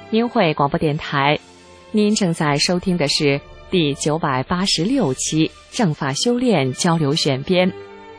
明慧广播电台，您正在收听的是第986期正法修炼交流选编。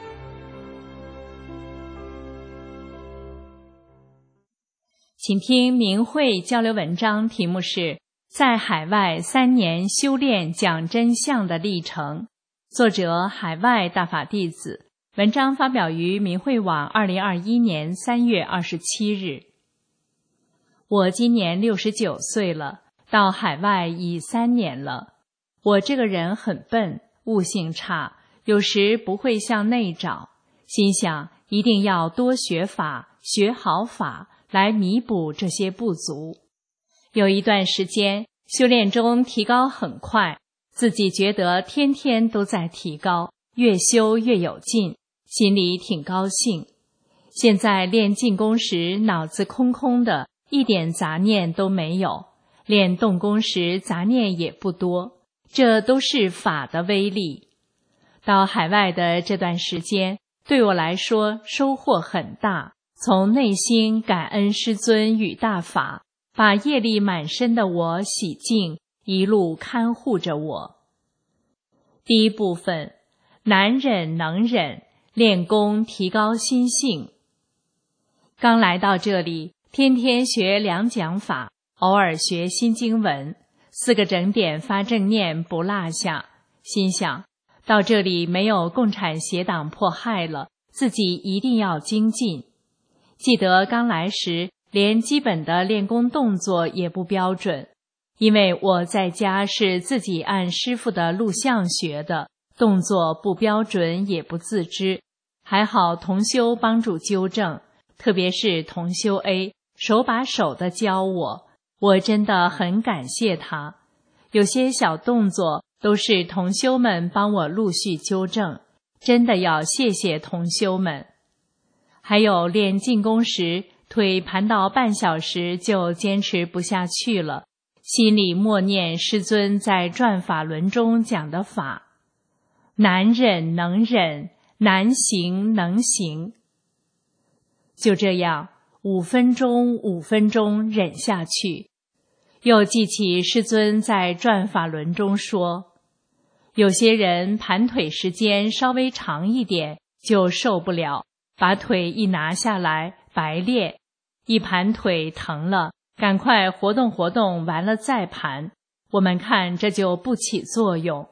请听明慧交流文章，题目是在海外3年修炼讲真相的历程，作者海外大法弟子，文章发表于明慧网2021年3月27日。我今年69岁了，到海外已3年了。我这个人很笨，悟性差，有时不会向内找，心想一定要多学法，学好法来弥补这些不足。有一段时间修炼中提高很快，自己觉得天天都在提高，越修越有劲，心里挺高兴。现在练静功时脑子空空的，一点杂念都没有，练动功时杂念也不多，这都是法的威力。到海外的这段时间，对我来说收获很大，从内心感恩师尊与大法，把业力满身的我洗净，一路看护着我。第一部分，难忍能忍，练功提高心性。刚来到这里，天天学2讲法，偶尔学新经文，4个整点发正念不落下，心想到这里没有共产邪党迫害了，自己一定要精进。记得刚来时连基本的练功动作也不标准，因为我在家是自己按师父的录像学的，动作不标准也不自知，还好同修帮助纠正，特别是同修 A手把手地教我，我真的很感谢他。有些小动作都是同修们帮我陆续纠正，真的要谢谢同修们。还有练静功时，腿盘到半小时就坚持不下去了，心里默念师尊在转法轮中讲的法，难忍能忍，难行能行。就这样5分钟5分钟忍下去，又记起师尊在转法轮中说，有些人盘腿时间稍微长一点就受不了，把腿一拿下来白练，一盘腿疼了，赶快活动活动，完了再盘，我们看这就不起作用。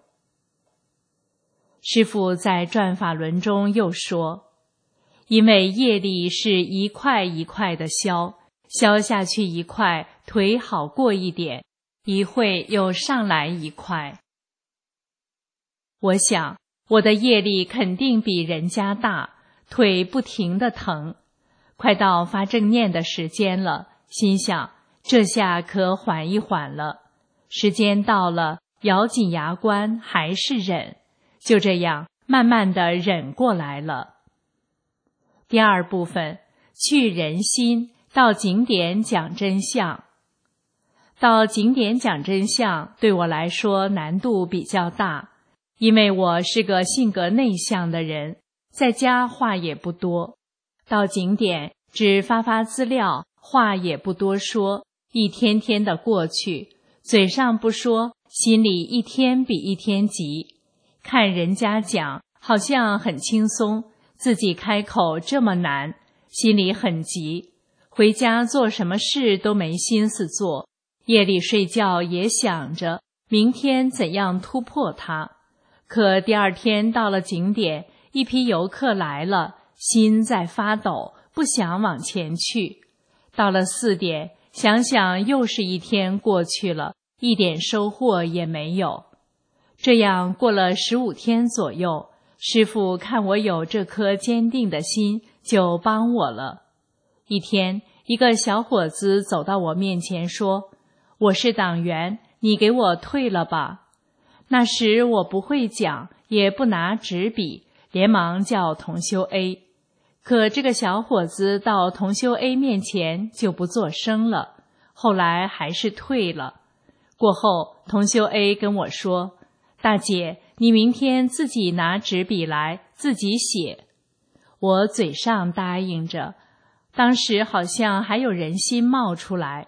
师父在转法轮中又说，因为业力是一块一块的消，消下去一块，腿好过一点，一会又上来一块。我想我的业力肯定比人家大，腿不停地疼，快到发正念的时间了，心想这下可缓一缓了。时间到了，咬紧牙关还是忍，就这样慢慢地忍过来了。第二部分，去人心，到景点讲真相。到景点讲真相对我来说难度比较大，因为我是个性格内向的人，在家话也不多，到景点只发资料，话也不多说，一天天的过去，嘴上不说，心里一天比一天急。看人家讲好像很轻松，自己开口这么难，心里很急，回家做什么事都没心思做，夜里睡觉也想着明天怎样突破它。可第二天到了景点，一批游客来了，心在发抖，不想往前去。到了4点，想想又是一天过去了，一点收获也没有。这样过了15天左右，师父看我有这颗坚定的心，就帮我了。一天，一个小伙子走到我面前说，我是党员，你给我退了吧。那时我不会讲，也不拿纸笔，连忙叫同修 A。可这个小伙子到同修 A 面前就不作声了，后来还是退了。过后，同修 A 跟我说，大姐，你明天自己拿纸笔来，自己写。我嘴上答应着，当时好像还有人心冒出来。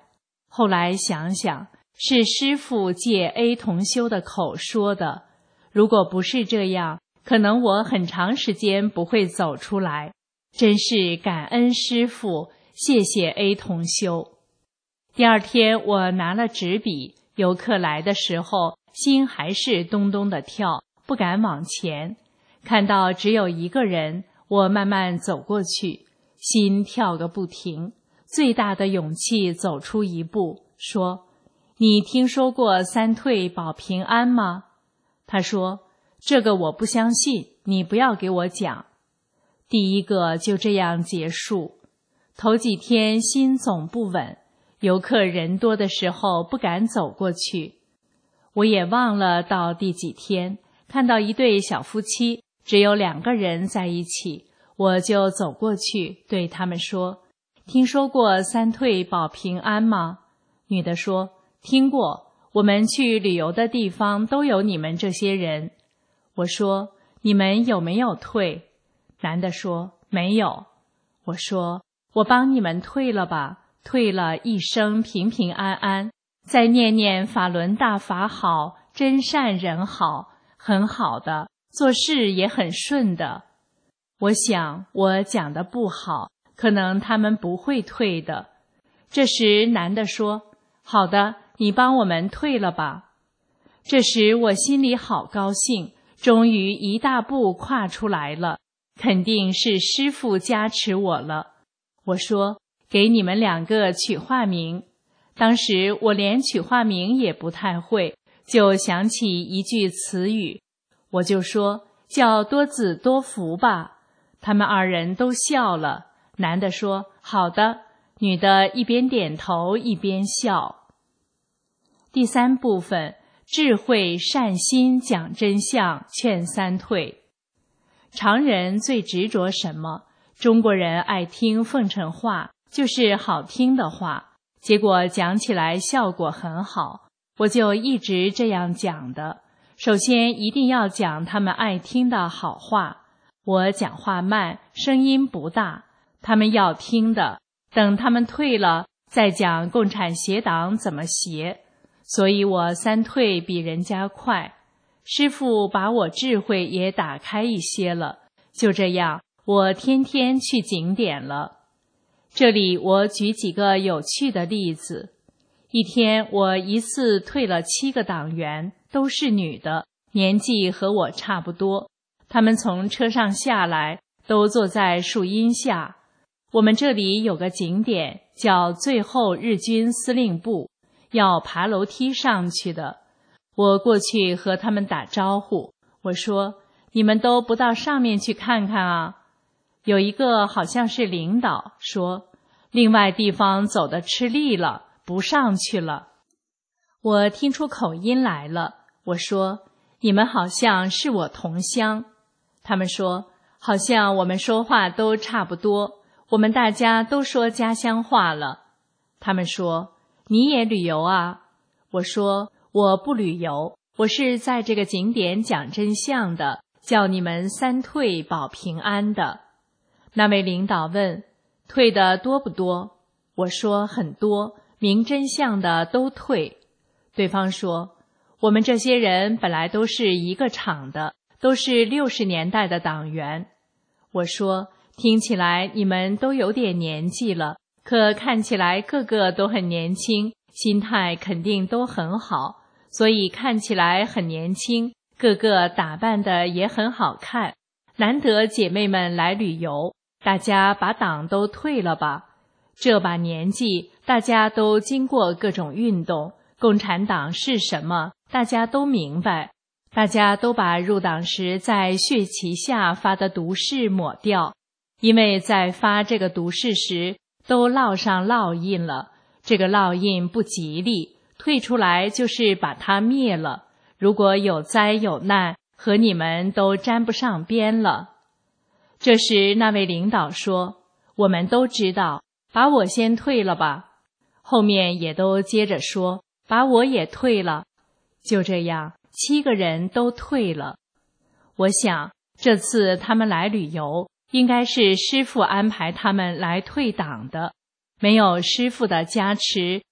后来想想，是师父借 A 同修的口说的，如果不是这样，可能我很长时间不会走出来。真是感恩师父，谢谢 A 同修。第二天我拿了纸笔，游客来的时候，心还是咚咚地跳，不敢往前。看到只有一个人，我慢慢走过去，心跳个不停，最大的勇气走出一步，说：你听说过三退保平安吗？他说：这个我不相信，你不要给我讲。第一个就这样结束。头几天心总不稳，游客人多的时候不敢走过去。我也忘了到第几天，看到一对小夫妻，只有2个人在一起，我就走过去对他们说：听说过三退保平安吗？女的说：听过，我们去旅游的地方都有你们这些人。我说：你们有没有退？男的说：没有。我说：我帮你们退了吧，退了一生平平安安，再念念法轮大法好，真善人好，很好的，做事也很顺的。我想我讲的不好，可能他们不会退的。这时男的说：好的，你帮我们退了吧。这时我心里好高兴，终于一大步跨出来了，肯定是师父加持我了。我说：给你们2个取化名。当时我连取化名也不太会，就想起一句词语，我就说：叫多子多福吧。他们2人都笑了，男的说：好的，女的一边点头一边笑。第3部分，智慧善心讲真相，劝三退。常人最执着什么？中国人爱听奉承话，就是好听的话，结果讲起来效果很好，我就一直这样讲的。首先一定要讲他们爱听的好话，我讲话慢，声音不大，他们要听的，等他们退了再讲共产邪党怎么邪，所以我三退比人家快。师父把我智慧也打开一些了，就这样我天天去景点了。这里我举几个有趣的例子。一天我一次退了7个党员，都是女的，年纪和我差不多。他们从车上下来，都坐在树荫下。我们这里有个景点叫最后日军司令部，要爬楼梯上去的。我过去和他们打招呼，我说：你们都不到上面去看看啊？有一个好像是领导说：另外地方走得吃力了，不上去了。我听出口音来了，我说：你们好像是我同乡。他们说：好像我们说话都差不多，我们大家都说家乡话了。他们说：你也旅游啊？我说：我不旅游，我是在这个景点讲真相的，叫你们三退保平安的。那位领导问：退的多不多？我说：很多，明真相的都退。对方说：我们这些人本来都是一个厂的，都是60年代的党员。我说：听起来你们都有点年纪了，可看起来个个都很年轻，心态肯定都很好，所以看起来很年轻，个个打扮的也很好看。难得姐妹们来旅游，大家把党都退了吧。这把年纪，大家都经过各种运动，共产党是什么，大家都明白。大家都把入党时在血旗下发的毒誓抹掉，因为在发这个毒誓时都烙上烙印了，这个烙印不吉利，退出来就是把它灭了。如果有灾有难，和你们都沾不上边了。这时那位领导说：我们都知道，把我先退了吧。后面也都接着说：把我也退了。就这样7个人都退了。我想这次他们来旅游，应该是师父安排他们来退党的。没有师父的加持，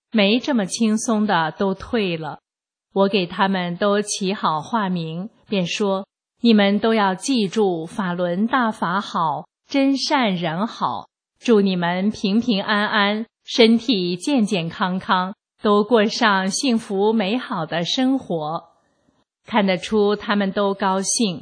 没这么轻松的都退了。我给他们都起好化名，便说：你们都要记住法轮大法好，真善人好，祝你们平平安安，身体健健康康，都过上幸福美好的生活。看得出他们都高兴。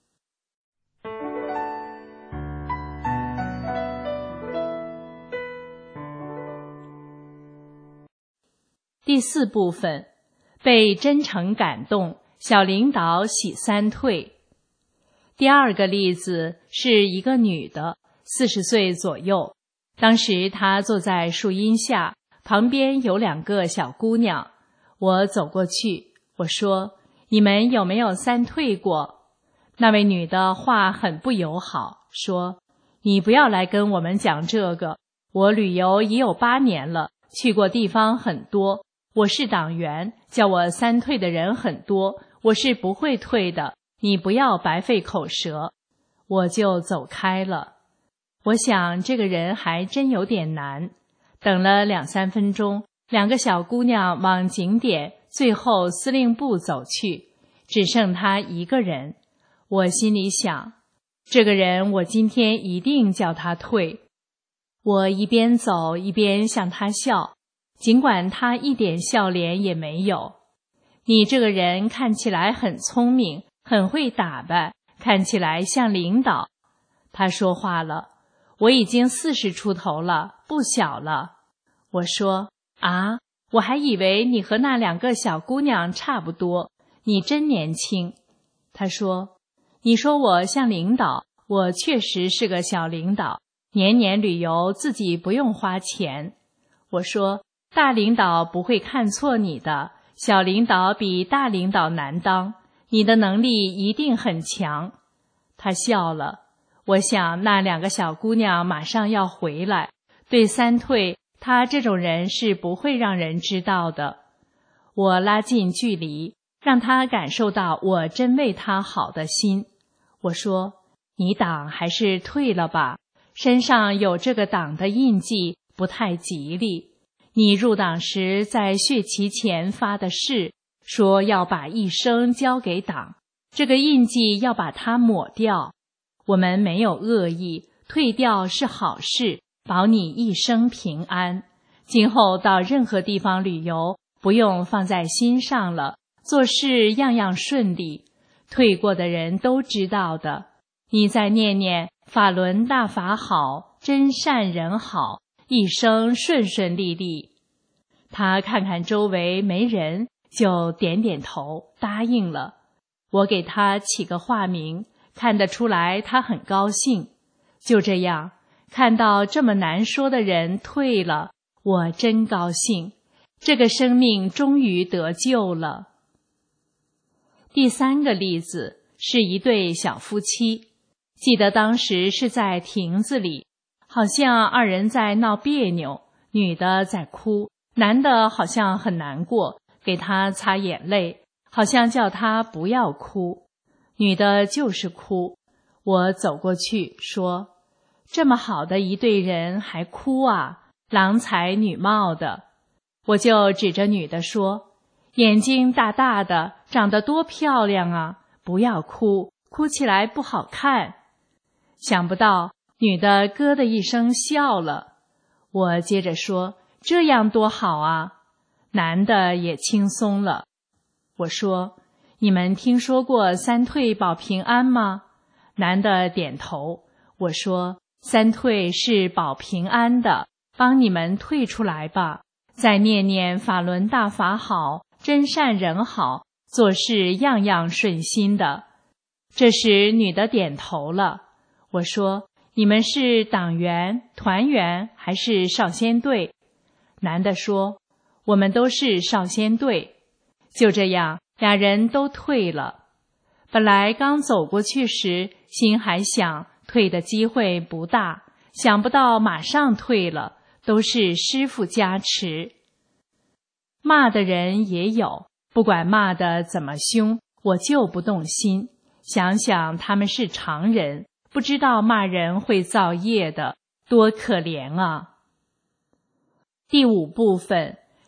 第4部分，被真诚感动，小领导喜三退。第2个例子是一个女的，40岁左右，当时她坐在树荫下，旁边有2个小姑娘。我走过去，我说：你们有没有三退过？那位女的话很不友好，说：你不要来跟我们讲这个，我旅游已有8年了，去过地方很多，我是党员，叫我三退的人很多，我是不会退的，你不要白费口舌。我就走开了。我想这个人还真有点难。等了2-3分钟，2个小姑娘往景点最后司令部走去，只剩他一个人。我心里想，这个人我今天一定叫他退。我一边走一边向他笑，尽管他一点笑脸也没有。你这个人看起来很聪明，很会打扮，看起来像领导。他说话了：我已经40出头了，不小了。我说：啊，我还以为你和那2个小姑娘差不多，你真年轻。他说：你说我像领导，我确实是个小领导，年年旅游，自己不用花钱。我说：大领导不会看错你的，小领导比大领导难当，你的能力一定很强。他笑了。我想那2个小姑娘马上要回来，对三退，他这种人是不会让人知道的。我拉近距离，让他感受到我真为他好的心。我说：你党还是退了吧，身上有这个党的印记，不太吉利。你入党时在血旗前发的誓，说要把一生交给党，这个印记要把它抹掉。我们没有恶意，退掉是好事，保你一生平安。今后到任何地方旅游，不用放在心上了，做事样样顺利。退过的人都知道的，你再念念法轮大法好，真善人好，一生顺顺利利。他看看周围没人，就点点头答应了。我给他起个化名，看得出来他很高兴。就这样，看到这么难说的人退了，我真高兴，这个生命终于得救了。第3个例子是一对小夫妻，记得当时是在亭子里，好像2人在闹别扭，女的在哭，男的好像很难过，给他擦眼泪，好像叫他不要哭。女的就是哭。我走过去说：这么好的一对人还哭啊，郎才女貌的。我就指着女的说：眼睛大大的，长得多漂亮啊，不要哭，哭起来不好看。想不到女的咯的一声笑了。我接着说：这样多好啊。男的也轻松了。我说：你们听说过三退保平安吗？男的点头。我说：三退是保平安的，帮你们退出来吧，再念念法轮大法好，真善人好，做事样样顺心的。这时女的点头了。我说：你们是党员、团员还是少先队？男的说：我们都是少先队。就这样，2人都退了。本来刚走过去时，心还想退的机会不大，想不到马上退了，都是师父加持。骂的人也有，不管骂得怎么凶，我就不动心。想想他们是常人，不知道骂人会造业的，多可怜啊！第5部分，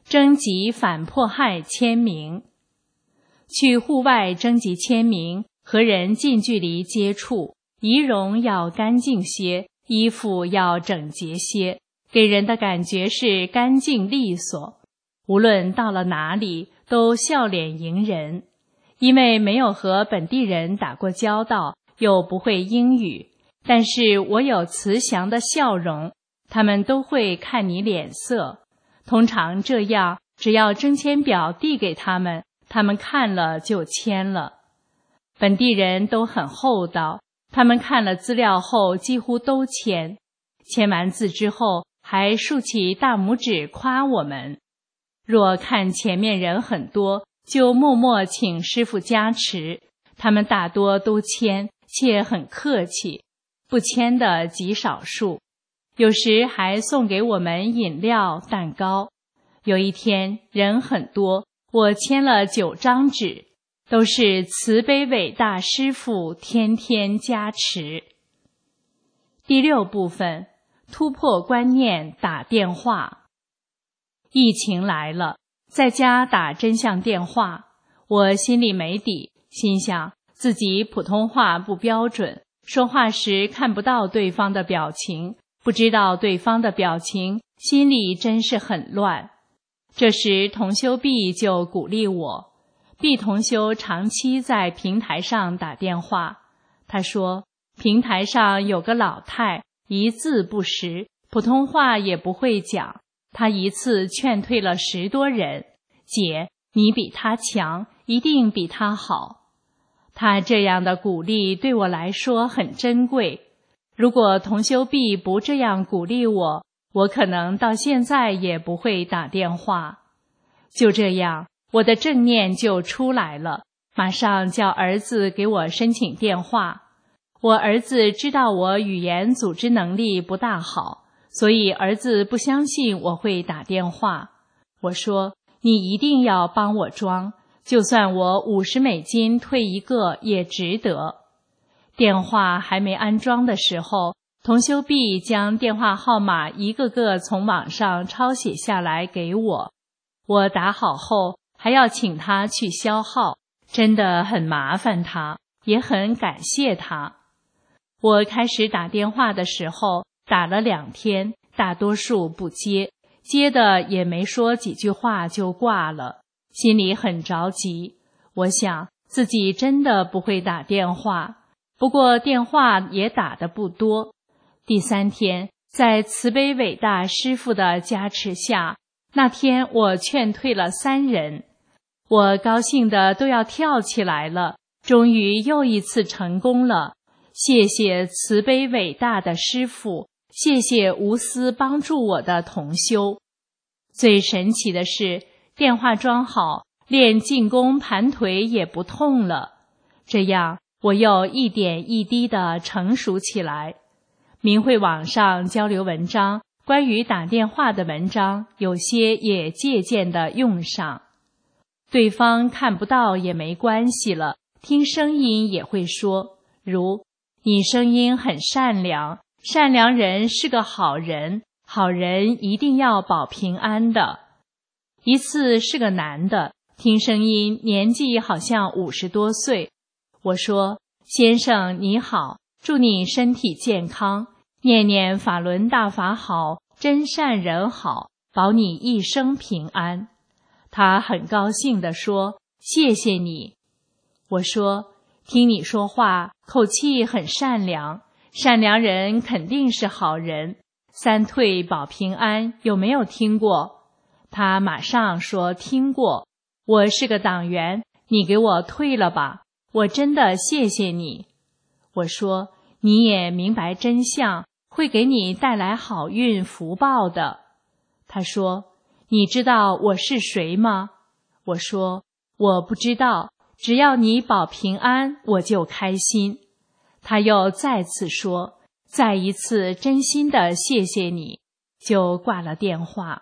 征集反迫害签名。去户外征集签名，和人近距离接触，仪容要干净些，衣服要整洁些，给人的感觉是干净利索。无论到了哪里，都笑脸迎人。因为没有和本地人打过交道，又不会英语，但是我有慈祥的笑容，他们都会看你脸色。通常这样，只要征签表递给他们，他们看了就签了。本地人都很厚道，他们看了资料后几乎都签。签完字之后，还竖起大拇指夸我们。若看前面人很多，就默默请师父加持，他们大多都签，且很客气，不签的极少数。有时还送给我们饮料、蛋糕。有一天人很多，我签了9张纸，都是慈悲伟大师父天天加持。第6部分，突破观念打电话。疫情来了，在家打真相电话，我心里没底，心想自己普通话不标准，说话时看不到对方的表情，不知道对方的表情，心里真是很乱。这时同修毕就鼓励我，毕同修长期在平台上打电话，他说平台上有个老太，一字不识，普通话也不会讲，他一次劝退了10多人，姐，你比他强，一定比他好。他这样的鼓励对我来说很珍贵，如果同修毕不这样鼓励我，我可能到现在也不会打电话。就这样，我的正念就出来了，马上叫儿子给我申请电话。我儿子知道我语言组织能力不大好，所以儿子不相信我会打电话。我说，你一定要帮我装，就算我50美金退一个也值得。电话还没安装的时候，同修毕将电话号码一个个从网上抄写下来给我。我打好后还要请他去消号，真的很麻烦他，也很感谢他。我开始打电话的时候，打了2天，大多数不接，接的也没说几句话就挂了，心里很着急。我想自己真的不会打电话，不过电话也打得不多。第3天，在慈悲伟大师父的加持下，那天我劝退了3人，我高兴得都要跳起来了，终于又一次成功了。谢谢慈悲伟大的师父，谢谢无私帮助我的同修。最神奇的是，电话装好，练静功盘腿也不痛了。这样，我又一点一滴地成熟起来。明慧网上交流文章，关于打电话的文章，有些也借鉴地用上。对方看不到也没关系了，听声音也会说，如你声音很善良，善良人是个好人，好人一定要保平安的。一次是个男的，听声音年纪好像50多岁。我说，先生你好，祝你身体健康，念念法轮大法好，真善人好，保你一生平安。他很高兴地说，谢谢你。我说，听你说话，口气很善良，善良人肯定是好人。3退保平安，有没有听过？他马上说听过。我是个党员，你给我退了吧，我真的谢谢你。我说，你也明白真相，会给你带来好运福报的。他说，你知道我是谁吗？我说，我不知道，只要你保平安，我就开心。他又再次说，再一次真心的谢谢你，就挂了电话。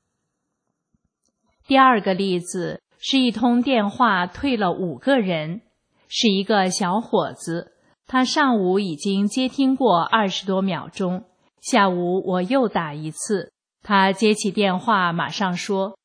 第2个例子是一通电话退了5个人，是一个小伙子，他上午已经接听过20多秒钟，下午我又打一次，他接起电话马上说，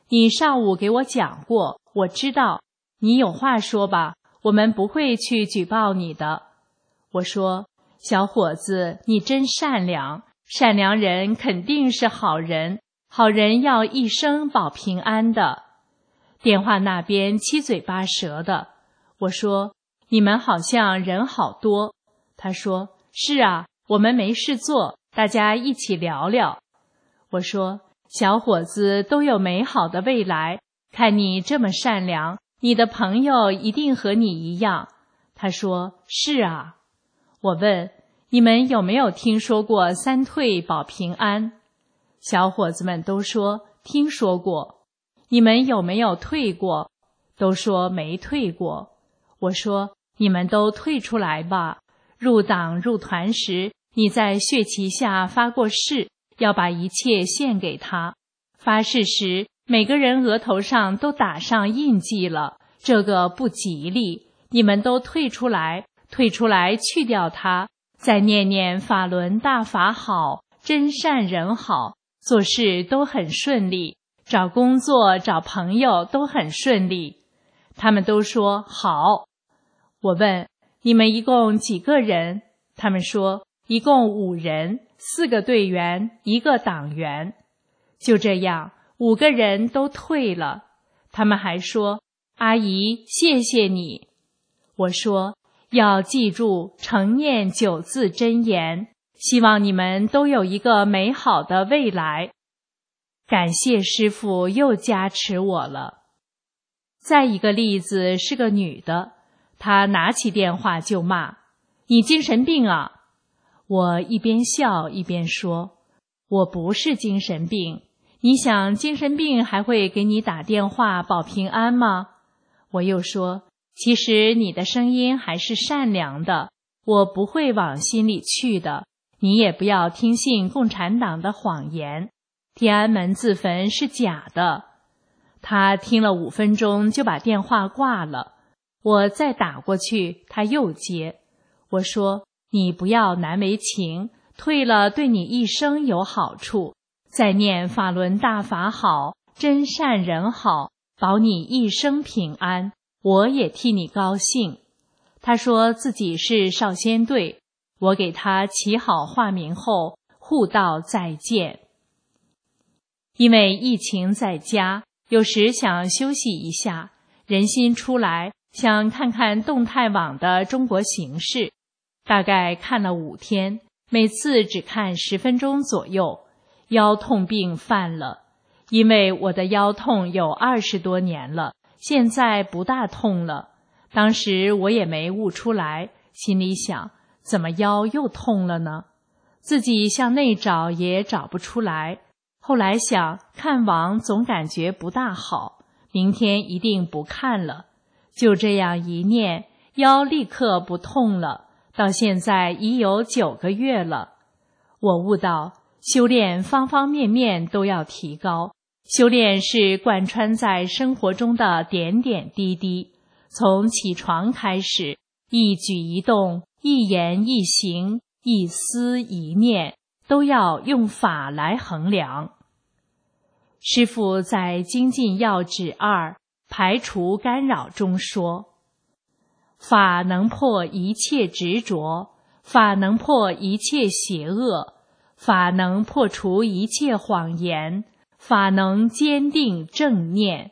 你上午给我讲过，我知道，你有话说吧，我们不会去举报你的。我说，小伙子，你真善良，善良人肯定是好人，好人要一生保平安的。电话那边七嘴八舌的。我说，你们好像人好多。他说，是啊，我们没事做，大家一起聊聊。我说，小伙子都有美好的未来，看你这么善良，你的朋友一定和你一样。他说，是啊。我问，你们有没有听说过三退保平安？小伙子们都说听说过。你们有没有退过？都说没退过。我说，你们都退出来吧。入党入团时，你在血旗下发过誓，要把一切献给他。发誓时，每个人额头上都打上印记了，这个不吉利。你们都退出来，退出来去掉它，再念念法轮大法好，真善人好，做事都很顺利，找工作找朋友都很顺利。他们都说好。我问，你们一共几个人？他们说一共5人，4个队员，1个党员。就这样，5个人都退了。他们还说，阿姨，谢谢你。我说，要记住常念9字真言，希望你们都有一个美好的未来。感谢师父又加持我了。再一个例子是个女的，她拿起电话就骂，你精神病啊！我一边笑一边说，我不是精神病，你想精神病还会给你打电话保平安吗？我又说，其实你的声音还是善良的，我不会往心里去的，你也不要听信共产党的谎言，天安门自焚是假的。他听了5分钟就把电话挂了，我再打过去，他又接。我说，你不要难为情，退了对你一生有好处，再念法轮大法好，真善人好，保你一生平安，我也替你高兴。他说自己是少先队，我给他起好化名后，互道再见。因为疫情在家，有时想休息一下，人心出来，想看看动态网的中国形势。大概看了5天，每次只看10分钟左右，腰痛病犯了。因为我的腰痛有20多年了，现在不大痛了。当时我也没悟出来，心里想，怎么腰又痛了呢？自己向内找也找不出来。后来想，看网总感觉不大好，明天一定不看了。就这样一念，腰立刻不痛了，到现在已有9个月了。我悟到，修炼方方面面都要提高，修炼是贯穿在生活中的点点滴滴，从起床开始，一举一动，一言一行，一思一念，都要用法来衡量。师父在《精进要旨2排除干扰》中说，法能破一切执着，法能破一切邪恶，法能破除一切谎言，法能坚定正念。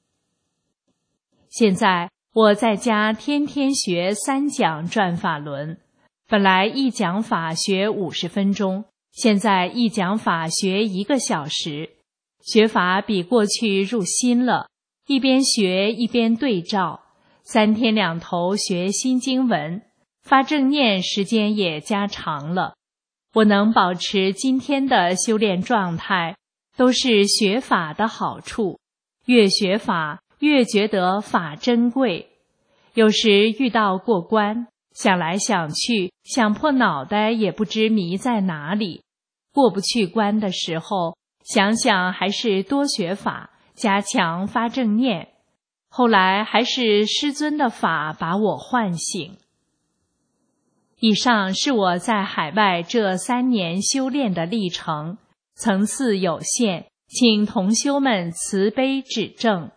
现在我在家天天学3讲转法轮，本来一讲法学50分钟，现在一讲法学1个小时。学法比过去入心了，一边学一边对照，3天2头学新经文，发正念时间也加长了。我能保持今天的修炼状态，都是学法的好处，越学法越觉得法珍贵。有时遇到过关，想来想去，想破脑袋也不知迷在哪里。过不去关的时候，想想还是多学法，加强发正念。后来还是师尊的法把我唤醒。以上是我在海外这3年修炼的历程，层次有限， 请同修们慈悲指正。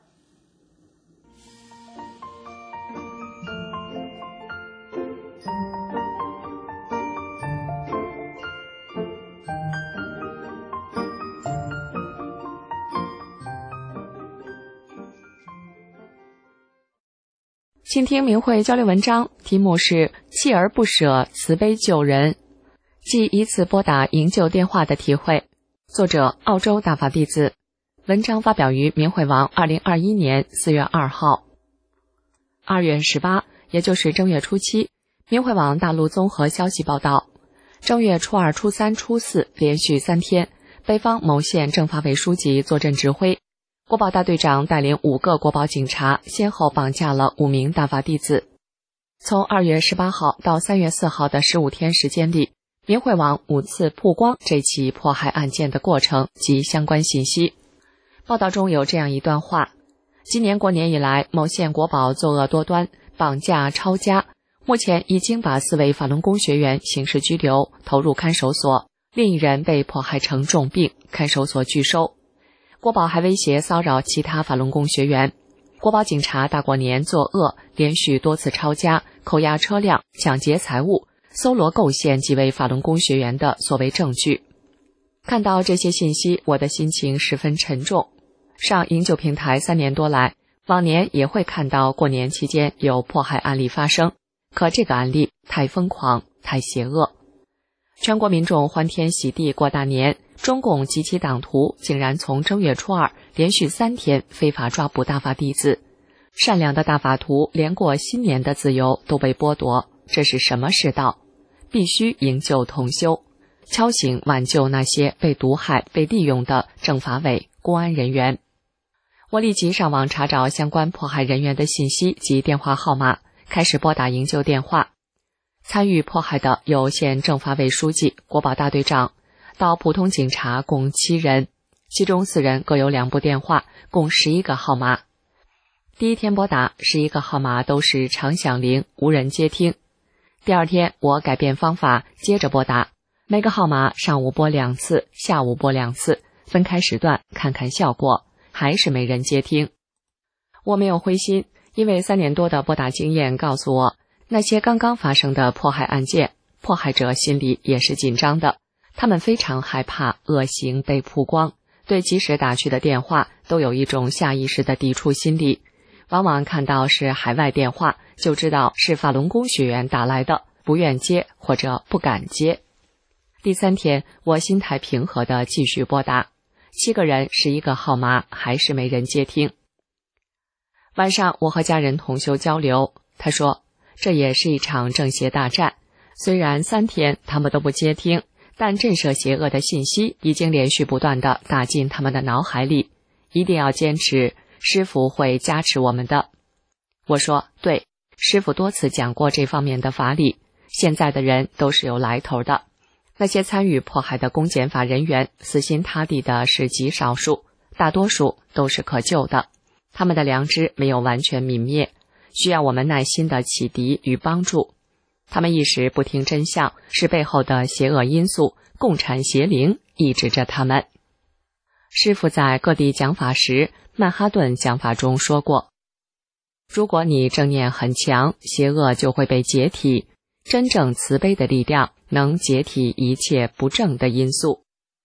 倾听明慧交流文章，题目是锲而不舍，慈悲救人，即以此拨打营救电话的体会。作者澳洲大法弟子，文章发表于明慧网2021年4月2号。2月18，也就是正月初7，明慧网大陆综合消息报道，正月初2、初3、初4连续3天，北方某县政法委书记坐镇指挥，国保大队长带领5个国保警察先后绑架了5名大法弟子。从2月18号到3月4号的15天时间里，明慧网5次曝光这起迫害案件的过程及相关信息。报道中有这样一段话：今年过年以来，某县国保作恶多端，绑架抄家，目前已经把4位法轮功学员刑事拘留，投入看守所，另一人被迫害成重病，看守所拒收。国保还威胁骚扰其他法轮功学员。国保警察大过年作恶，连续多次抄家、扣押车辆、抢劫财物，搜罗构陷几位法轮功学员的所谓证据。看到这些信息，我的心情十分沉重。上营救平台3年多来，往年也会看到过年期间有迫害案例发生，可这个案例太疯狂，太邪恶。全国民众欢天喜地过大年，中共及其党徒竟然从正月初2连续3天非法抓捕大法弟子，善良的大法徒连过新年的自由都被剥夺，这是什么世道？必须营救同修，敲醒挽救那些被毒害、被利用的政法委、公安人员。我立即上网查找相关迫害人员的信息及电话号码，开始拨打营救电话。参与迫害的有县政法委书记、国保大队长，到普通警察共7人，其中4人各有2部电话，共11个号码。第一天拨打11个号码都是常响铃，无人接听。第二天我改变方法，接着拨打，每个号码上午拨2次，下午拨2次，分开时段看看效果，还是没人接听。我没有灰心，因为3年多的拨打经验告诉我，那些刚刚发生的迫害案件，迫害者心里也是紧张的，他们非常害怕恶行被曝光，对即使打去的电话都有一种下意识的抵触心理，往往看到是海外电话，就知道是法轮功学员打来的，不愿接或者不敢接。第3天，我心态平和地继续拨打，7个人11个号码，还是没人接听。晚上我和家人同修交流，他说这也是一场正邪大战，虽然3天他们都不接听，但震慑邪恶的信息已经连续不断地打进他们的脑海里，一定要坚持，师父会加持我们的。我说对，师父多次讲过这方面的法理，现在的人都是有来头的，那些参与迫害的公检法人员死心塌地的是极少数，大多数都是可救的，他们的良知没有完全泯灭，需要我们耐心的启迪与帮助。他们一时不听真相，是背后的邪恶因素，共产邪灵抑制着他们。师父在各地讲法时，曼哈顿讲法中说过，如果你正念很强，邪恶就会被解体，真正慈悲的力量能解体一切不正的因素。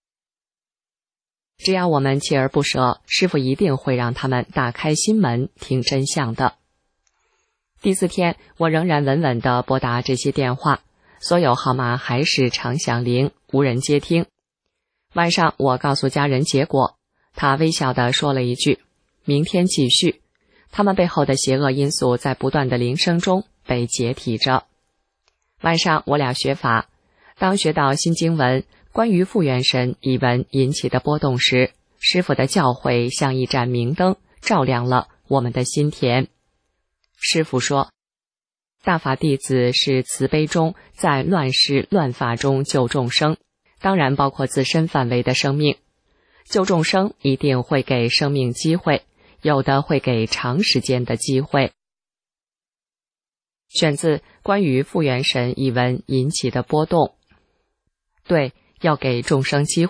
只要我们锲而不舍，师父一定会让他们打开心门，听真相的。第4天，我仍然稳稳地拨打这些电话，所有号码还是常响铃，无人接听。晚上我告诉家人结果，他微笑地说了一句，明天继续。他们背后的邪恶因素在不断的铃声中被解体着。晚上我俩学法，当学到新经文关于复元神一文引起的波动时，师父的教诲像一盏明灯，照亮了我们的心田。师父说，大法弟子是慈悲中在乱世乱法中救众生，当然包括自身范围的生命。救众生一定会给生命机会，有的会给长时间的机会。选自关于复元神一文引起的波动。对，要给众生机会，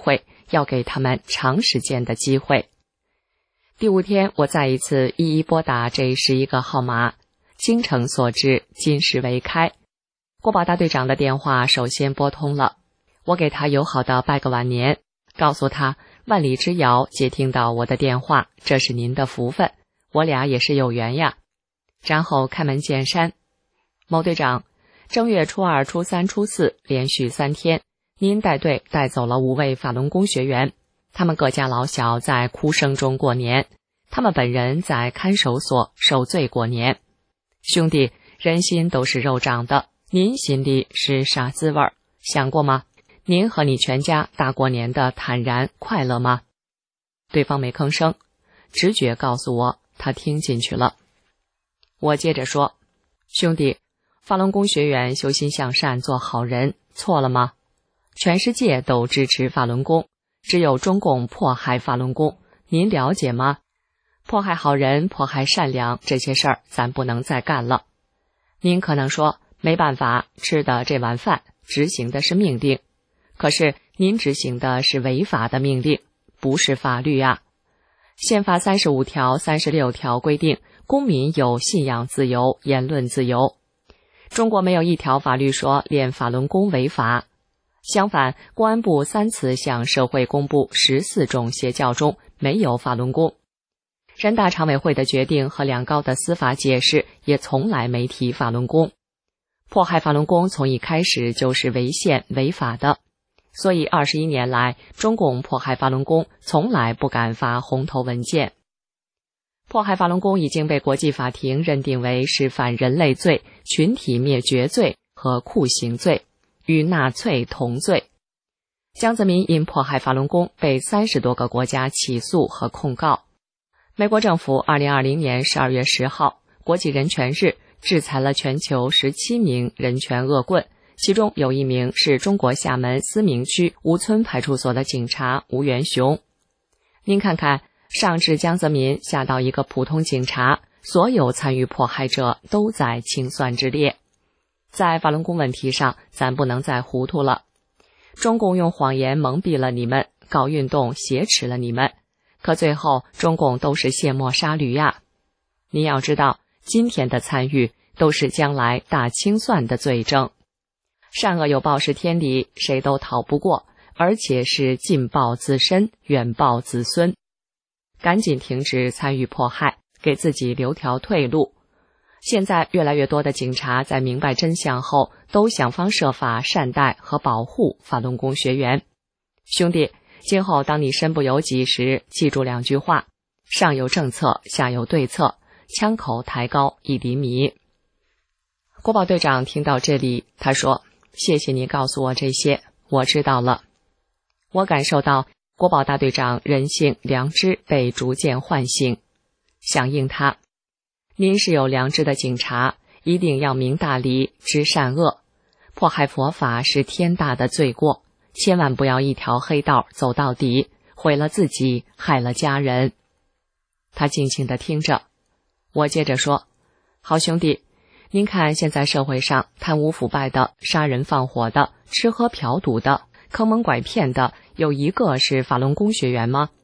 要给他们长时间的机会。第5天，我再一次一一拨打这11个号码，精诚所至，金石为开。国保大队长的电话首先拨通了，我给他友好的拜个晚年，告诉他万里之遥接听到我的电话，这是您的福分，我俩也是有缘呀。然后开门见山，某队长，正月初2、初3、初4连续3天，您带队带走了5位法轮功学员，他们各家老小在哭声中过年，他们本人在看守所受罪过年。兄弟，人心都是肉长的，您心里是啥滋味？想过吗？您和你全家大过年的坦然快乐吗？对方没吭声，直觉告诉我他听进去了。我接着说，兄弟，法轮功学员修心向善做好人，错了吗？全世界都支持法轮功，只有中共迫害法轮功，您了解吗？迫害好人，迫害善良，这些事儿咱不能再干了。您可能说没办法，吃的这碗饭，执行的是命令。可是您执行的是违法的命令，不是法律啊。宪法35条、36条规定，公民有信仰自由、言论自由。中国没有一条法律说练法轮功违法。相反，公安部3次向社会公布14种邪教中没有法轮功。人大常委会的决定和两高的司法解释也从来没提法轮功。迫害法轮功从一开始就是违宪违法的，所以21年来，中共迫害法轮功从来不敢发红头文件。迫害法轮功已经被国际法庭认定为是反人类罪、群体灭绝罪和酷刑罪，与纳粹同罪。江泽民因迫害法轮功被30多个国家起诉和控告。美国政府2020年12月10号国际人权日制裁了全球17名人权恶棍，其中有1名是中国厦门思明区吴村派出所的警察吴元雄。您看看，上至江泽民，下到一个普通警察，所有参与迫害者都在清算之列。在法轮功问题上，咱不能再糊涂了。中共用谎言蒙蔽了你们，搞运动挟持了你们，可最后中共都是卸磨杀驴呀。你要知道，今天的参与都是将来大清算的罪证。善恶有报是天理，谁都逃不过，而且是近报自身，远报子孙。赶紧停止参与迫害，给自己留条退路。现在越来越多的警察在明白真相后，都想方设法善待和保护法轮功学员。兄弟，今后当你身不由己时，记住2句话：上有政策，下有对策，枪口抬高1厘米。国保队长听到这里，他说：谢谢你告诉我这些，我知道了。我感受到国保大队长人性良知被逐渐唤醒，响应他：您是有良知的警察，一定要明大理，知善恶。迫害佛法是天大的罪过，千万不要一条黑道走到底，毁了自己，害了家人。他静静地听着，我接着说：好兄弟，您看现在社会上贪污腐败的、杀人放火的、吃喝嫖赌的、坑蒙拐骗的，有一个是法轮功学员吗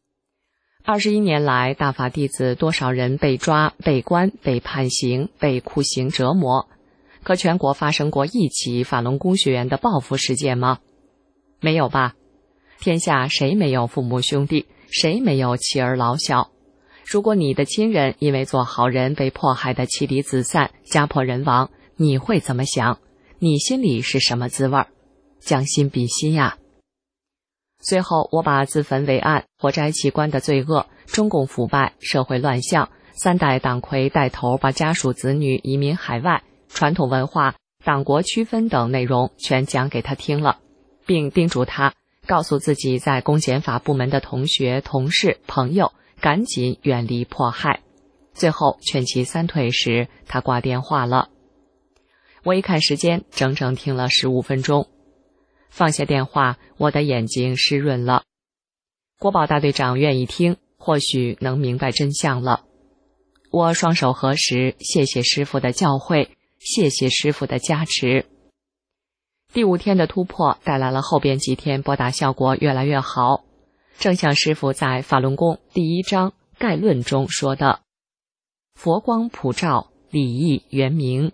？21年来，大法弟子多少人被抓、被关、被判刑、被酷刑折磨？可全国发生过一起法轮功学员的报复事件吗？没有吧？天下谁没有父母兄弟？谁没有妻儿老小？如果你的亲人因为做好人被迫害得妻离子散、家破人亡，你会怎么想？你心里是什么滋味？将心比心呀！随后我把自焚为案、活摘器官的罪恶、中共腐败、社会乱象、3代党魁带头把家属子女移民海外、传统文化、党国区分等内容全讲给他听了，并叮嘱他告诉自己在公检法部门的同学、同事、朋友赶紧远离迫害。最后劝其3退时，他挂电话了。我一看时间，整整听了15分钟。放下电话，我的眼睛湿润了。国保大队长愿意听，或许能明白真相了。我双手合十，谢谢师父的教诲，谢谢师父的加持。第5天的突破带来了后边几天拨打效果越来越好。 正像师父在法轮功第1章概论中说的，佛光普照，理义圆明。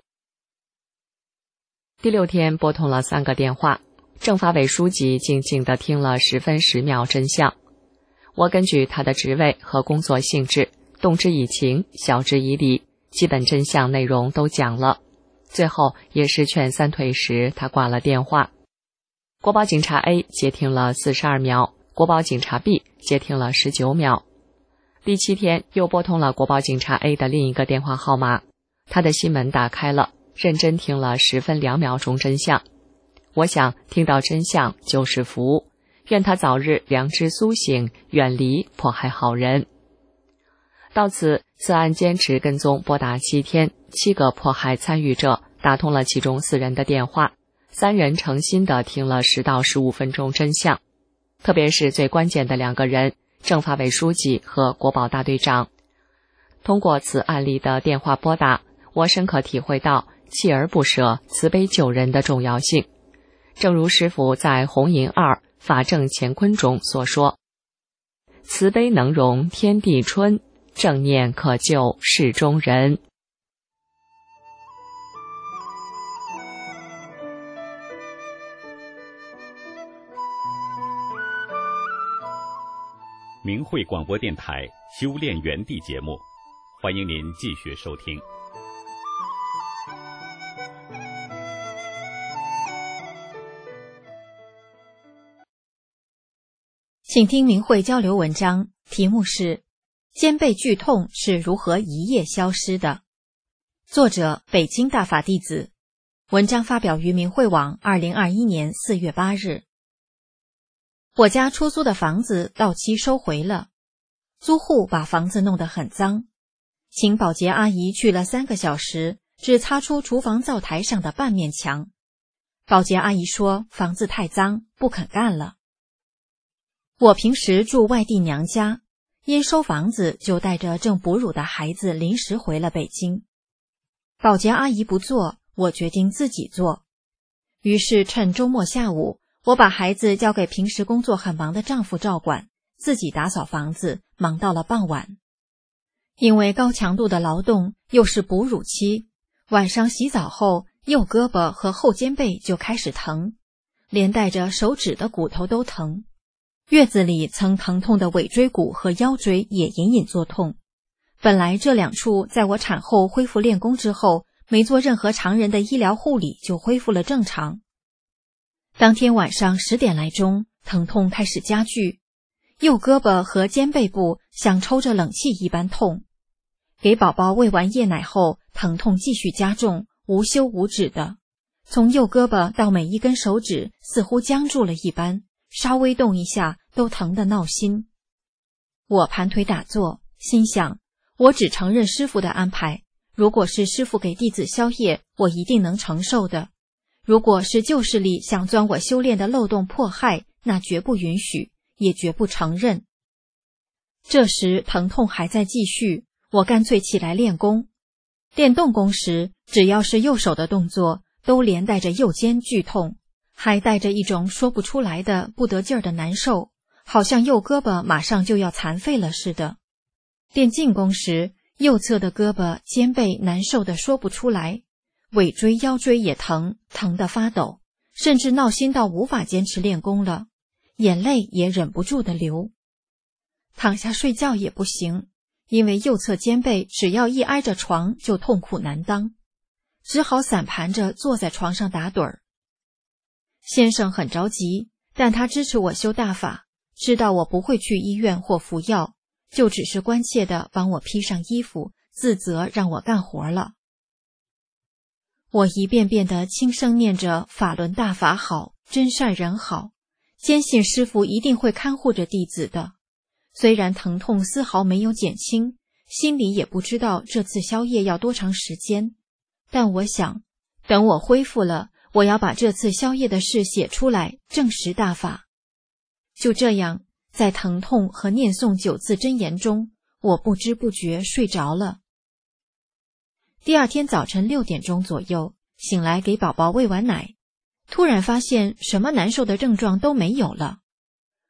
第6天拨通了3个电话，政法委书记静静地听了10分10秒真相。我根据他的职位和工作性质，动之以情，晓之以理，基本真相内容都讲了。最后也是劝3退时，他挂了电话。国保警察 A 接听了42秒，国保警察 B 接听了19秒。第7天又拨通了国保警察 A 的另一个电话号码，他的心门打开了，认真听了10分2秒钟真相。我想听到真相就是福，愿他早日良知苏醒，远离迫害好人。到此，此案坚持跟踪拨打7天，7个迫害参与者打通了其中4人的电话，3人诚心地听了10到15分钟真相。特别是最关键的2个人，政法委书记和国保大队长。通过此案例的电话拨打，我深刻体会到锲而不舍、慈悲救人的重要性。正如师父在《红银2法正乾坤》中所说，慈悲能容天地春，正念可救世中人。 明慧广播电台修炼园地节目，欢迎您继续收听。 请听明慧交流文章，题目是肩背剧痛是如何一夜消失的，作者北京大法弟子，文章发表于明慧网2021年4月8日。我家出租的房子到期收回了，租户把房子弄得很脏，请保洁阿姨去了3个小时，只擦出厨房灶台上的半面墙。保洁阿姨说房子太脏，不肯干了。我平时住外地娘家，因收房子就带着正哺乳的孩子临时回了北京。保洁阿姨不做，我决定自己做。于是趁周末下午，我把孩子交给平时工作很忙的丈夫照管，自己打扫房子，忙到了傍晚。因为高强度的劳动，又是哺乳期，晚上洗澡后，右胳膊和后肩背就开始疼，连带着手指的骨头都疼。月子里曾疼痛的尾椎骨和腰椎也隐隐作痛。本来这2处在我产后恢复练功之后，没做任何常人的医疗护理就恢复了正常。当天晚上10点来钟，疼痛开始加剧，右胳膊和肩背部像抽着冷气一般痛。给宝宝喂完夜奶后，疼痛继续加重，无休无止的，从右胳膊到每一根手指似乎僵住了一般，稍微动一下都疼得闹心。我盘腿打坐，心想，我只承认师父的安排，如果是师父给弟子宵夜，我一定能承受的。如果是旧势力想钻我修炼的漏洞迫害，那绝不允许，也绝不承认。这时疼痛还在继续，我干脆起来练功。练动功时，只要是右手的动作，都连带着右肩剧痛，还带着一种说不出来的不得劲儿的难受，好像右胳膊马上就要残废了似的。练静功时，右侧的胳膊肩背难受的说不出来，尾椎腰椎也疼，疼得发抖，甚至闹心到无法坚持练功了，眼泪也忍不住的流。躺下睡觉也不行，因为右侧肩背只要一挨着床就痛苦难当，只好散盘着坐在床上打盹儿。先生很着急，但他支持我修大法，知道我不会去医院或服药，就只是关切地帮我披上衣服，自责让我干活了。我一遍遍地轻声念着法轮大法好，真善人好，坚信师父一定会看护着弟子的。虽然疼痛丝毫没有减轻，心里也不知道这次宵夜要多长时间，但我想，等我恢复了，我要把这次宵夜的事写出来，证实大法。就这样，在疼痛和念诵9字真言中，我不知不觉睡着了。第2天早晨6点钟左右，醒来给宝宝喂完奶，突然发现什么难受的症状都没有了。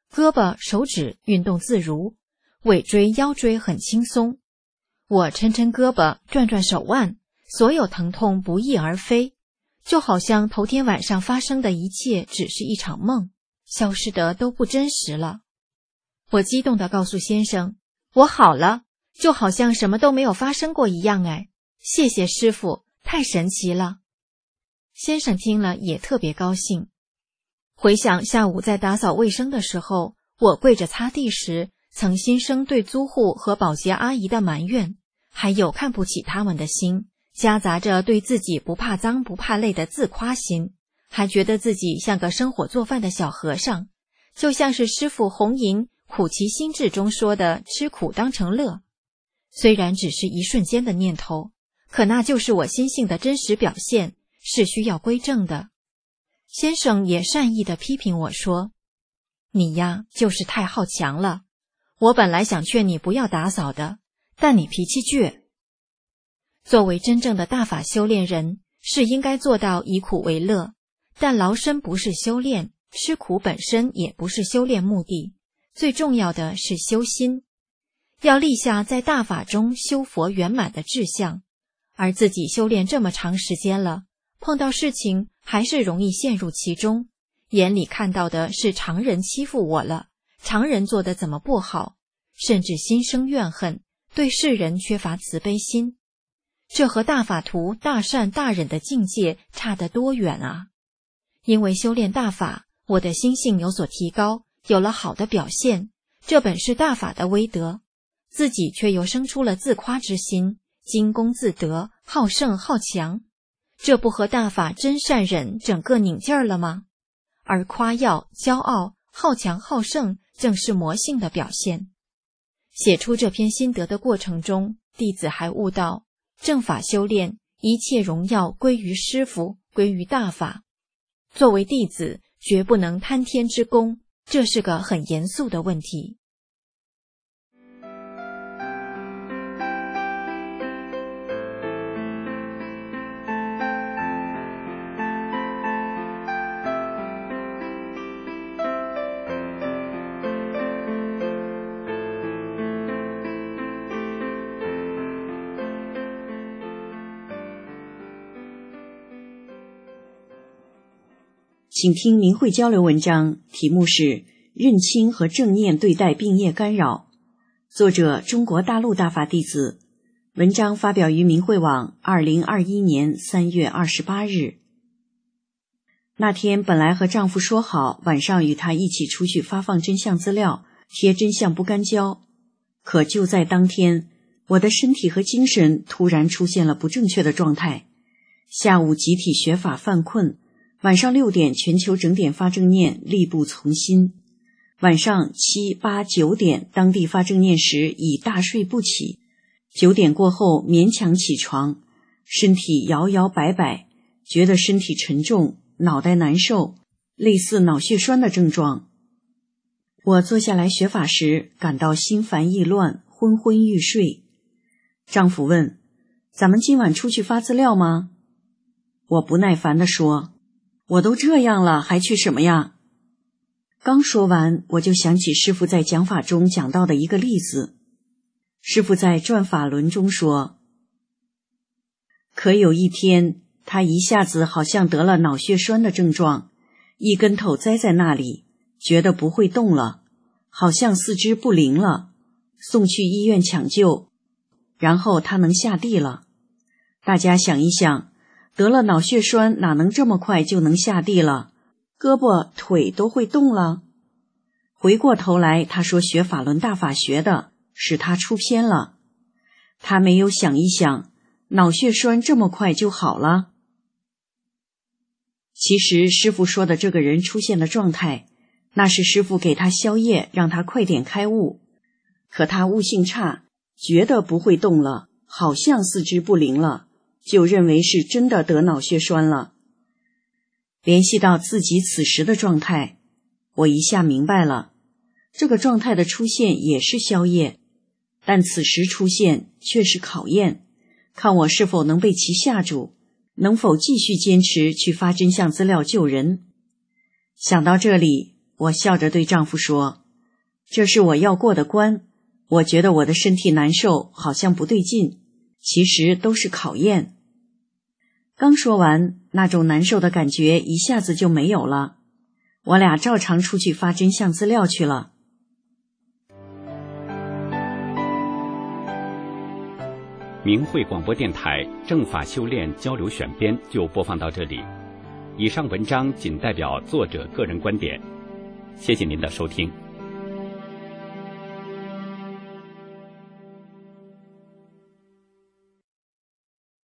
胳膊、手指运动自如，尾椎、腰椎很轻松。我抻抻胳膊，转转手腕，所有疼痛不翼而飞，就好像头天晚上发生的一切只是一场梦，消失的都不真实了。我激动地告诉先生，我好了，就好像什么都没有发生过一样。谢谢师父，太神奇了。先生听了也特别高兴。回想下午在打扫卫生的时候，我跪着擦地时，曾心生对租户和保洁阿姨的埋怨，还有看不起他们的心，夹杂着对自己不怕脏不怕累的自夸心，还觉得自己像个生火做饭的小和尚，就像是师父红银苦其心志中说的吃苦当成乐。虽然只是一瞬间的念头，可那就是我心性的真实表现，是需要归正的。先生也善意地批评我说，你呀，就是太好强了，我本来想劝你不要打扫的，但你脾气倔。作为真正的大法修炼人，是应该做到以苦为乐，但劳身不是修炼，吃苦本身也不是修炼目的，最重要的是修心，要立下在大法中修佛圆满的志向。而自己修炼这么长时间了，碰到事情还是容易陷入其中，眼里看到的是常人欺负我了，常人做的怎么不好，甚至心生怨恨，对世人缺乏慈悲心。这和大法图大善大忍的境界差得多远啊！因为修炼大法，我的心性有所提高，有了好的表现，这本是大法的威德，自己却又生出了自夸之心，惊弓自得，好胜好强，这不和大法真善忍整个拧劲儿了吗？而夸耀、骄傲、好强好胜正是魔性的表现。写出这篇心得的过程中，弟子还悟到，正法修炼，一切荣耀归于师父，归于大法。作为弟子，绝不能贪天之功，这是个很严肃的问题。 请听明慧交流文章，题目是认清和正念对待病业干扰，作者中国大陆大法弟子，文章发表于明慧网2021年3月28日。那天本来和丈夫说好晚上与他一起出去发放真相资料，贴真相不干胶，可就在当天，我的身体和精神突然出现了不正确的状态。下午集体学法犯困，晚上6点全球整点发正念，力不从心。晚上7、8、9点当地发正念时已大睡不起，9点过后勉强起床，身体摇摇摆摆，觉得身体沉重，脑袋难受，类似脑血栓的症状。我坐下来学法时，感到心烦意乱，昏昏欲睡。丈夫问：咱们今晚出去发资料吗？我不耐烦地说：我都这样了，还去什么呀？刚说完，我就想起师父在讲法中讲到的一个例子。师父在转法轮中说，可有一天，他一下子好像得了脑血栓的症状，一跟头栽在那里，觉得不会动了，好像四肢不灵了，送去医院抢救，然后他能下地了。大家想一想，得了脑血栓哪能这么快就能下地了？胳膊腿都会动了。回过头来，他说学法轮大法学的使他出偏了，他没有想一想，脑血栓这么快就好了。其实师父说的这个人出现的状态，那是师父给他消业，让他快点开悟。可他悟性差，觉得不会动了，好像四肢不灵了，就认为是真的得脑血栓了。联系到自己此时的状态，我一下明白了，这个状态的出现也是消业，但此时出现却是考验，看我是否能被其吓住，能否继续坚持去发真相资料救人。想到这里， 我笑着对丈夫说，这是我要过的关，我觉得我的身体难受，好像不对劲，其实都是考验。刚说完，那种难受的感觉一下子就没有了。我俩照常出去发真相资料去了。 明慧广播电台正法修炼交流选编就播放到这里，以上文章仅代表作者个人观点，谢谢您的收听。